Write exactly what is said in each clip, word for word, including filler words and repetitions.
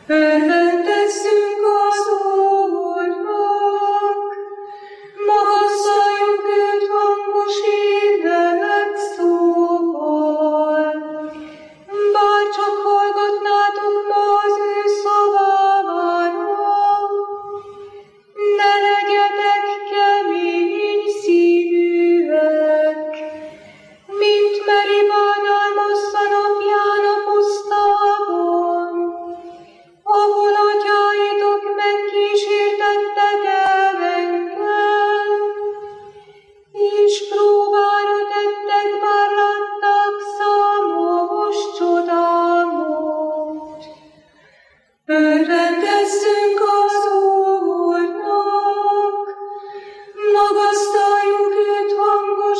Örvendezzünk az Úrnak, magasztaljuk őt hangos énekszóval. Bárcsak hallgatnátok ma az ő szavára, ne legyetek kemény szívűek, mint Meribán Almassa napján a pusztában, ahol atyáitok megkísértettek el engem, és próbára tettek, bár látták számos csodámot. Örvendezzünk az Úrnak, magasztaljuk őt hangos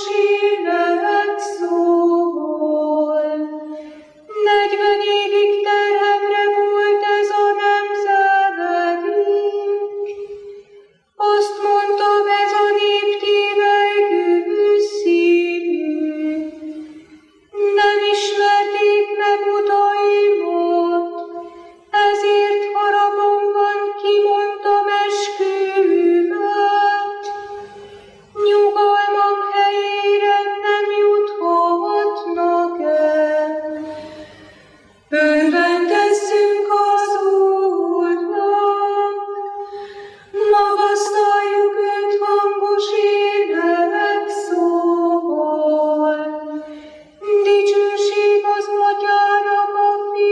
énekszóval. Negyven évig terhemre volt ez a nemzedék. Azt mondtam, ez a nép tévelygő szívű. Nem ismerték meg utaimat, ezért haragomban kimondtam esküvőmet. Nyugalmam helyére nem juthatnak el. Örvendezzünk az Úrnak, magasztaljuk őt hangos énekszóval. Dicsőség az Atyának, a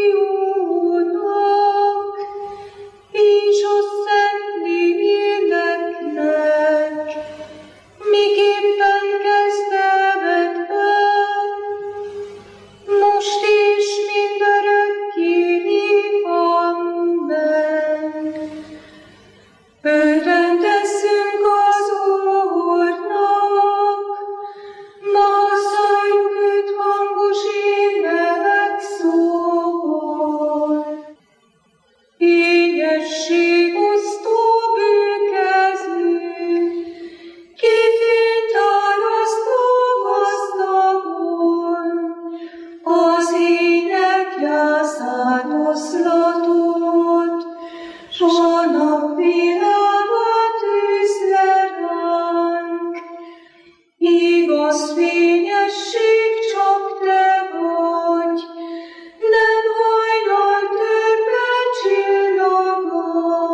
Fiúnak, és a Szentléleknek, miképpen kezdetben, most és mindörökké. Amen. Örvendezzünk az Úrnak, magasztaljuk őt hangos énekszóval. Ényességosztó bőkezű, ki fényt áraszt a gazdagon, az ének gyászát oszlatott, s a napvilágát tűzle ránk. Igaz fényesség csak te vagy, nem hajnal törpe csillaga,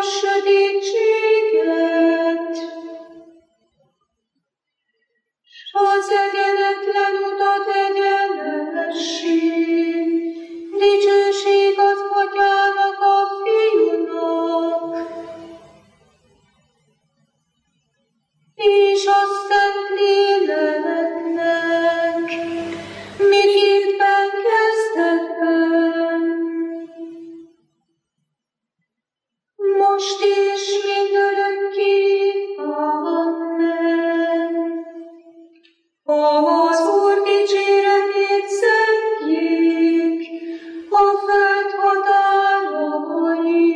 sötétséget, s az egyenetlen utat egyenessé. Dicsőség az Atyának, a Fiúnak, és a Szentléleknek, miképpen kezdetben, most és mindörökké. Amen. Az Úr dicséretét szentjék a föld határai.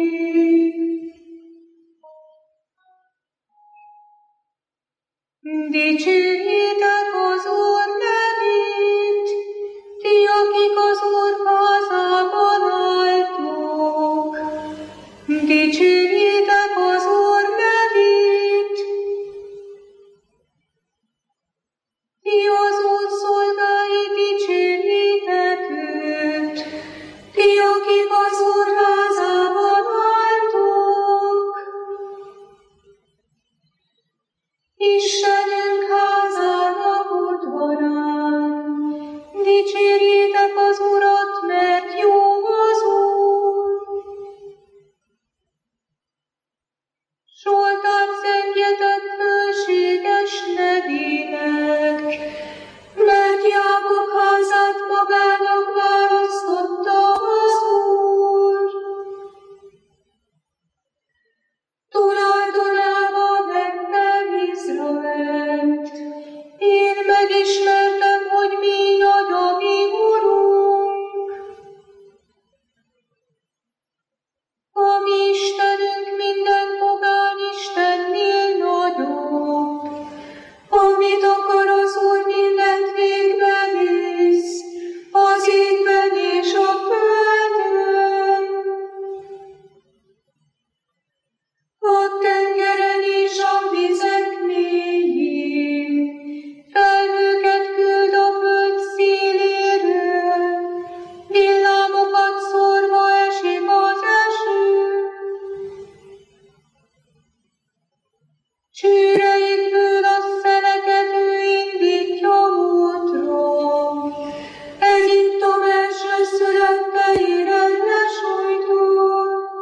Dicsérjétek az Úr nevét, ti, akik az Úr házában álltok. Dicsérjétek az Úr nevét, ti az Úr szolgái, dicsérjétek őt, ti, akik az Úr házában álltok. Istenünk házának udvarán, dicsérjétek az Urat, mert jó az Úr. Zsoltárt zengjetek fölséges nevének, mert Jákob házát magának választotta az Úr. Tulajdonába vettem Izraelt, én megismertem, hogy mi nagy a mi Urunk. A mi Istenünk minden pogány istennél nagyobb. Amit akar az Úr, mindent végbe visz, az égben és a földön. A tengeren és a vizek mélyén, felhőket küld a föld szélére, villámokat szórva esik az eső. Csőreig ből a szeleket ő indítja útra, Egyiptom első szülötteire lesújtott.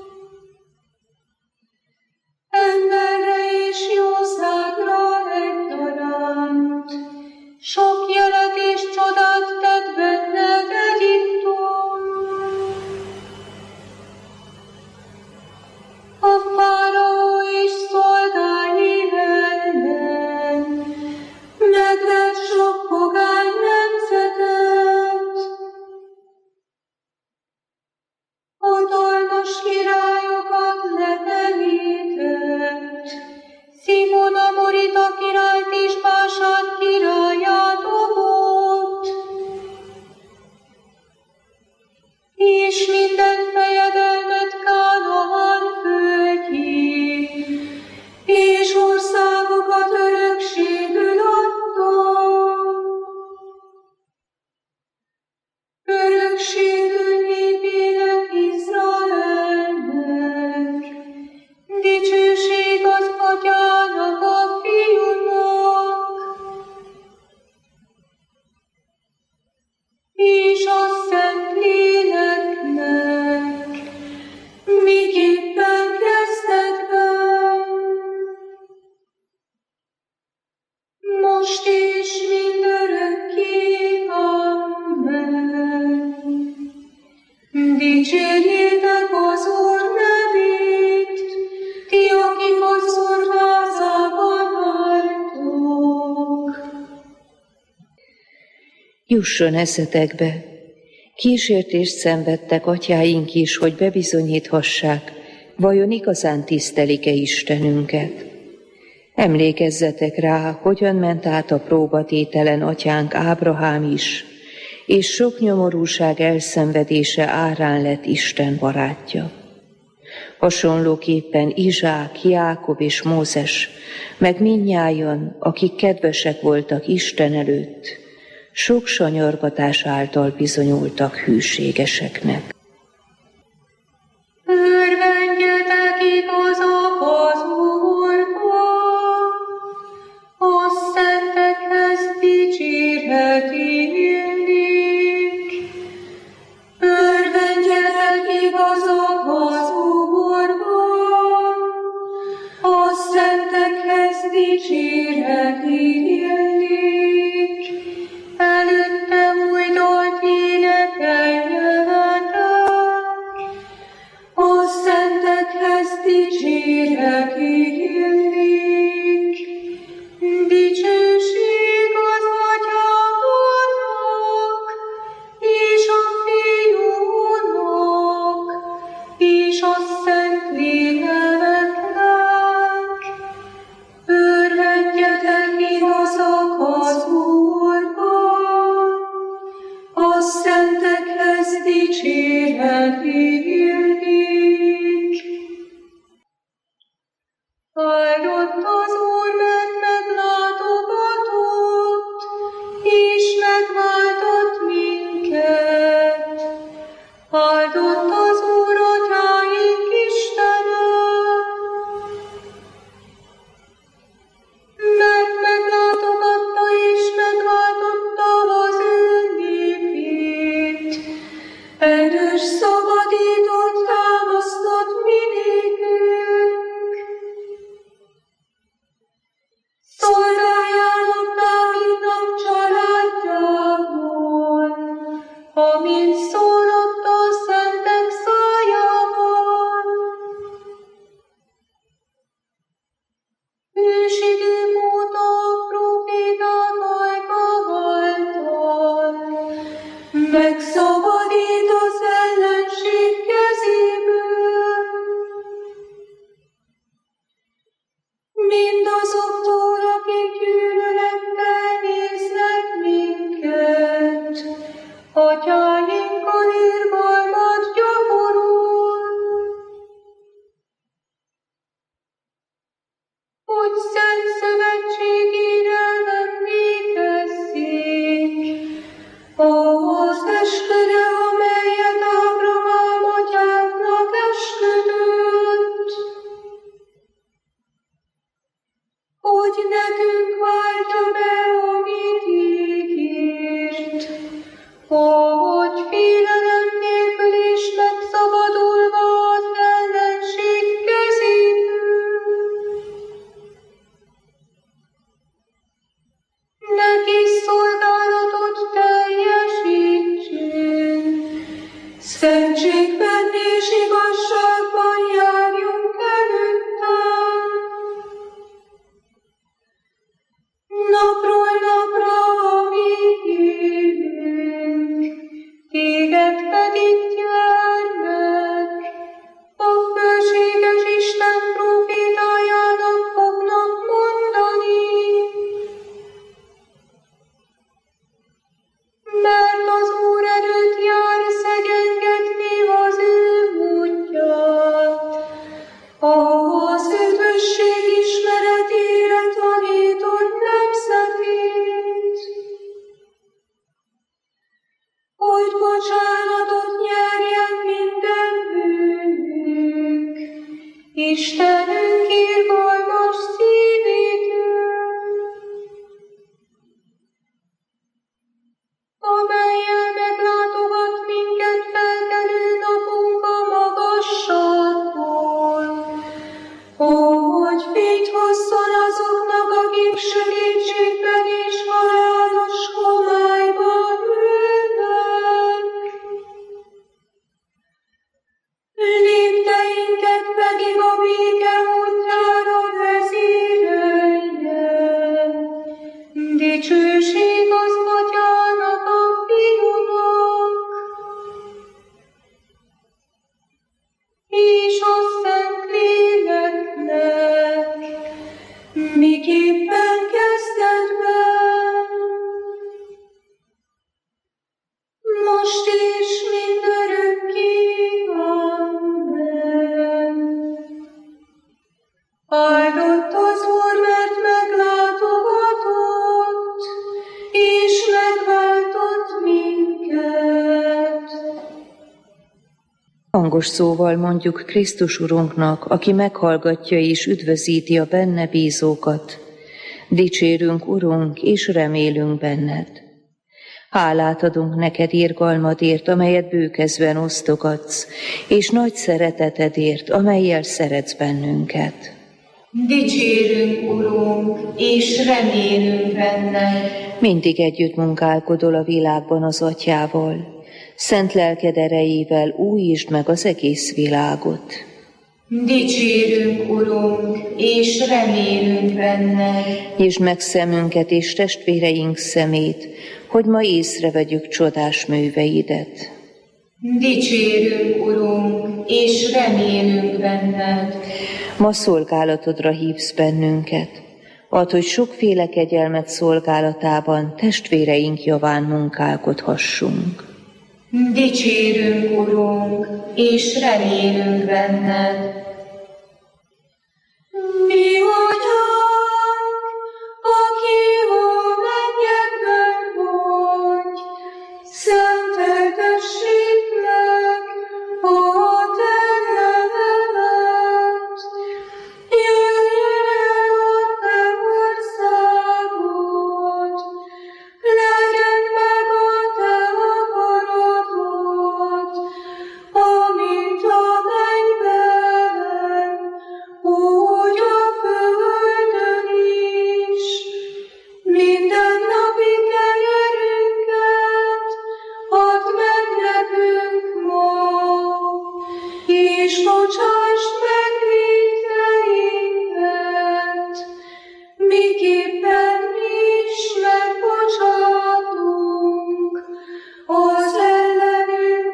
Emberre és jószágra egyaránt, sok jelet és csodát tett benned Egyiptom. A fáraó és szolgái ellen megvett sok pogány nemzetet. Hatalmas királyokat leterített, Szimon Amorita királyt és Básán királyát dobott, és minden fejedelmet Kánaán földjén, és országokat örökségül adta. Örökségül népének, Izraelnek, dicsőség az Atyának, a Fiúnak, és a Szentléleknek, miképpen kezdetben, most és mindörökké. Amen. Dicsérjétek az Úr nevét, ti, akik az Úr házában álltok. Jusson eszetekbe, kísértést szenvedtek atyáink is, hogy bebizonyíthassák, vajon igazán tisztelik-e Istenünket. Emlékezzetek rá, hogyan ment át a próbatételen atyánk Ábrahám is, és sok nyomorúság elszenvedése árán lett Isten barátja. Hasonlóképpen Izsák, Jákob és Mózes, meg mindnyájan, akik kedvesek voltak Isten előtt, sok sanyargatás által bizonyultak hűségeseknek. Örvendjetek és a Szent Léleknek. Örvendjetek igazak az Úrban, a szentekhez dicséret illik. Áldott az Úr, mert meglátogatott, és megváltott minket. Áldott az Úr, atyáink Istene, mert meglátogatta és megváltotta az ő népét. Erős szabadított, támasztott mi nékünk. Szolgáljának Dávidnak családjából, amint szólott a szentek szájában. Ősidők óta a proféták ajka által megszabadít az ellenség kezéből. Mindazoktól, akik gyűlölettel néznek minket, atyáinkkal irgalmat gyakorol, hogy szent szövetségére emlékezzék az esküre, amelyet Ábrahám atyánknak esküdött, hogy nekünk váltja be, amit ígért, hogy félelem nélkül is megszabadulva az ellenség kezéből. Neki szolgálatot teljesítsünk, szentségben és igazságban járjunk előttem. Napról napra, amíg élünk, téged pedig gyermek, a fölséges Isten profétájának fognak mondani. Mert az Úr előtt jár szegénygetni az ő útját, az üdvösség ismeretére tanított nemzetét, hogy bocsánatot nyerjen minden bűnük, Istenünk irgalmas szívétől, amellyel meglátogat minket felkelő napunk a magasságból, hogy fényt hozzon azoknak, akik sötétségben és halálos homályban ülnek. Lépteinket pedig a béke útjára vezérelje. Dicsőség az Atyának, a Fiúnak, és a Szent Léleknek, miképpen kezdetben, most és mindörökké. Amen. Áldott az Úr, mert meglátogatott, és megváltott minket. Hangos szóval mondjuk Krisztus Urunknak, aki meghallgatja és üdvözíti a benne bízókat. Dicsérünk, Urunk, és remélünk benned. Hálát adunk neked irgalmadért, amelyet bőkezben osztogatsz, és nagy szeretetedért, amellyel szeretsz bennünket. Dicsérünk, Urunk, és remélünk benned. Mindig együtt munkálkodol a világban az Atyával. Szent lelked erejével újítsd meg az egész világot. Dicsérünk, Urunk, és remélünk benned. Nyisd meg szemünket és testvéreink szemét, hogy ma észrevegyük csodás műveidet. Dicsérünk, Urunk, és remélünk benned. Ma szolgálatodra hívsz bennünket. Add, hogy sokféle kegyelmet szolgálatában testvéreink javán munkálkodhassunk. Dicsérünk, Urunk, és remélünk benned. Mi vagyunk, aki a mennyekben vagy, szenteltessék meg a te nevedet. Jöjjön el a te országod, legyen meg a te akaratod, amint a mennyben, úgy a földön is. Minden napi kenyerünket add meg nekünk ma, és bocsásd meg vétkeinket, miképpen mi is megbocsátunk az ellenünk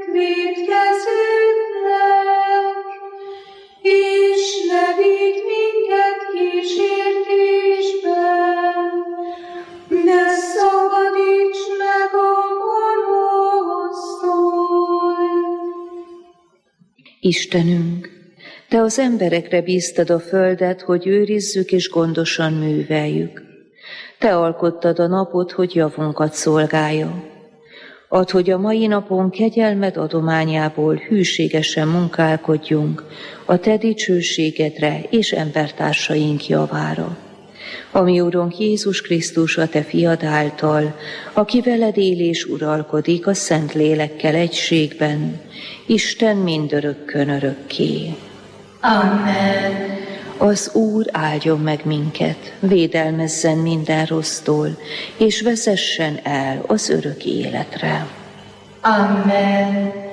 vétkezőknek, és ne vigy minket kísértésbe, de szabadíts meg a gonosztól. Istenünk, Te az emberekre bíztad a földet, hogy őrizzük és gondosan műveljük. Te alkottad a napot, hogy javunkat szolgálja. Add, hogy a mai napon kegyelmed adományából hűségesen munkálkodjunk a Te dicsőségedre és embertársaink javára. Ami Urunk Jézus Krisztus, a Te fiad által, aki veled él és uralkodik a Szent Lélekkel egységben, Isten mindörökkön örökké. Amen. Az Úr áldjon meg minket, védelmezzen minden rossztól, és vezessen el az örök életre. Amen.